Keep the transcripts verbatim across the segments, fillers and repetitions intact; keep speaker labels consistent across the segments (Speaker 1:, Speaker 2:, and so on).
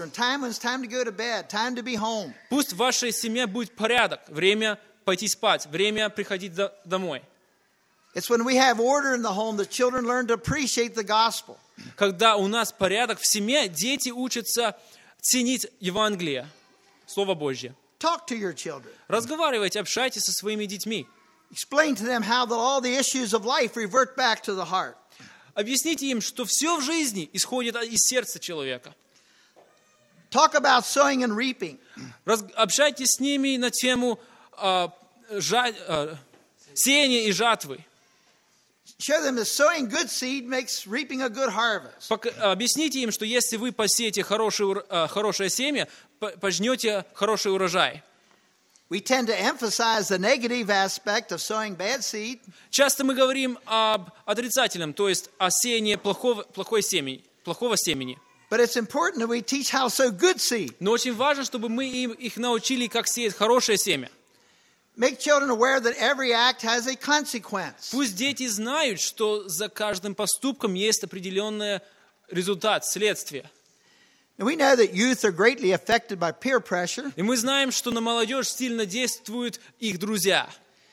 Speaker 1: children time when it's time to go to bed, time to be home.
Speaker 2: Пусть в вашей семье будет порядок, время пойти спать, время приходить до- домой.
Speaker 1: It's when we have order in the home that children learn to appreciate the gospel.
Speaker 2: Когда у нас порядок в семье, дети учатся ценить Евангелие, Слово Божье.
Speaker 1: Talk to your children.
Speaker 2: Разговаривайте, общайтесь со своими детьми.
Speaker 1: Explain to them how that all the issues of life revert back to the heart.
Speaker 2: Объясните им, что все в жизни исходит из сердца человека.
Speaker 1: Talk about sowing and reaping.
Speaker 2: Раз- общайтесь с ними на тему а, жа- а, сеяния и жатвы.
Speaker 1: Show them that sowing good seed makes reaping a good harvest.
Speaker 2: Пока- объясните им, что если вы посеете хорошее, ур- а, хорошее семя, по- пожнете хороший урожай.
Speaker 1: We tend to emphasize the negative aspect of sowing bad seed,
Speaker 2: Часто мы говорим об отрицательном, то есть о сеянии плохого, плохой семени, плохого семени.
Speaker 1: but it's important that we teach how to sow good seed.
Speaker 2: Но очень важно, чтобы мы им, их научили, как сеять хорошее семя.
Speaker 1: Make children aware that every act has a consequence.
Speaker 2: Пусть дети знают, что за каждым поступком есть определенный результат, следствие.
Speaker 1: And we know that youth are greatly affected by peer pressure,
Speaker 2: И мы знаем, что на молодежь сильно действуют их друзья.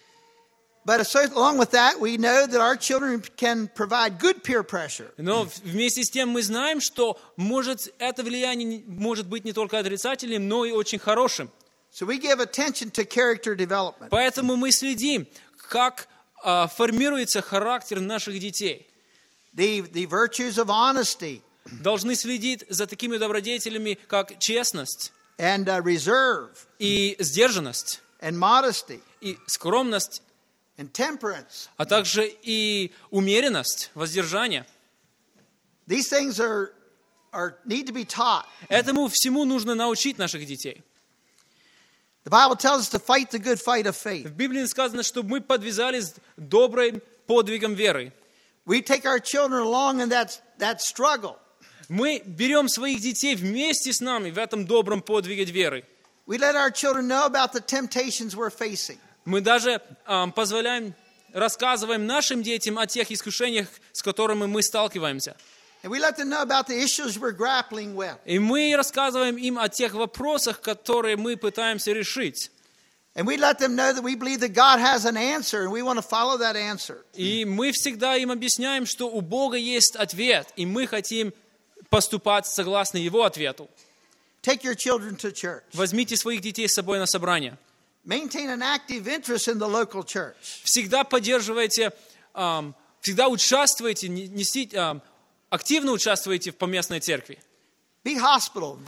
Speaker 1: but so- along with that, we know that our children can provide good peer pressure.
Speaker 2: Но вместе с тем мы знаем, что может, это влияние не- может быть не только отрицательным, но и очень хорошим.
Speaker 1: So we give attention to character development.
Speaker 2: Поэтому мы следим, как а, формируется характер наших детей.
Speaker 1: The, the virtues of honesty
Speaker 2: Должны следить за такими добродетелями, как честность
Speaker 1: and uh, reserve
Speaker 2: и сдержанность,
Speaker 1: and modesty
Speaker 2: и скромность,
Speaker 1: and temperance.
Speaker 2: а также и умеренность, воздержание.
Speaker 1: These things are, are need to be taught.
Speaker 2: Этому всему нужно научить наших детей.
Speaker 1: The Bible tells us to fight the good fight of faith.
Speaker 2: В Библии сказано, чтобы мы подвязались добрым подвигом веры.
Speaker 1: We take our children along in that, that struggle.
Speaker 2: Мы берем своих детей вместе с нами в этом добром подвиге веры.
Speaker 1: We let our children know about the temptations we're facing.
Speaker 2: Мы даже ам, позволяем, рассказываем нашим детям о тех искушениях, с которыми мы сталкиваемся.
Speaker 1: And we let them know about the issues we're grappling with.
Speaker 2: И мы рассказываем им о тех вопросах, которые мы пытаемся решить.
Speaker 1: And we let them know that we believe that God has an answer and we want to follow that answer.
Speaker 2: И мы всегда им объясняем, что у Бога есть ответ, и мы хотим поступать согласно Его ответу.
Speaker 1: Take your children to church.
Speaker 2: Возьмите своих детей с собой на собрание.
Speaker 1: Maintain an active interest in the local church.
Speaker 2: Всегда поддерживайте, ам, всегда участвуйте, не- несите, ам, активно участвуйте в поместной церкви.
Speaker 1: Be hospitable.